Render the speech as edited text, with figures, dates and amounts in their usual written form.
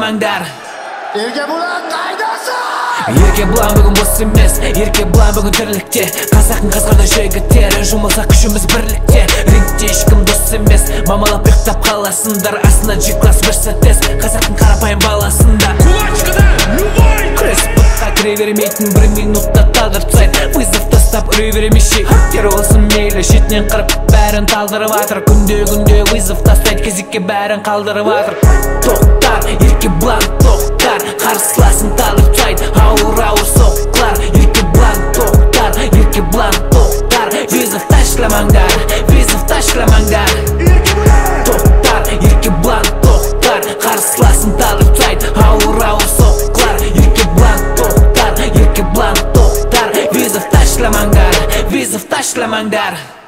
taşlamanglar. Erkebulan qaydasın? Erkebulan bugün bos emes, Erkebulan bugün tirlikte. Qazaqın qazqarda jigitler, жұмылса күшіміз бірлікте. Рингте ешкім дос емес, мамалап ұйықтап қаласыңдар. Астына G-класс Mercedes, қазақтың қарапайым баласында. Кулачкада, любой! Күрес бұтқа кіре бермейтін, бір минутта талдырып тастайды. Вызов тастап үре беремеші, тер болсын мейлі, шетінен қырып бәрін талдырып атыр. Күнде вызов тастайды, кезекке бәрін қалдырып атыр. Тоқтар, Erkebulan тоқтар, қарсыласын талдырып тастайды. Ауыр соққылар, Erkebulan тоқтар, вызов ташламаңдар, вызов ташламаңдар. Тоқтар, Erkebulan тоқтар, қарсыласын талдырып тастайды. Ауыр соққылар, Erkebulan тоқтар, вызов ташламаңдар, вызов ташламаңдар.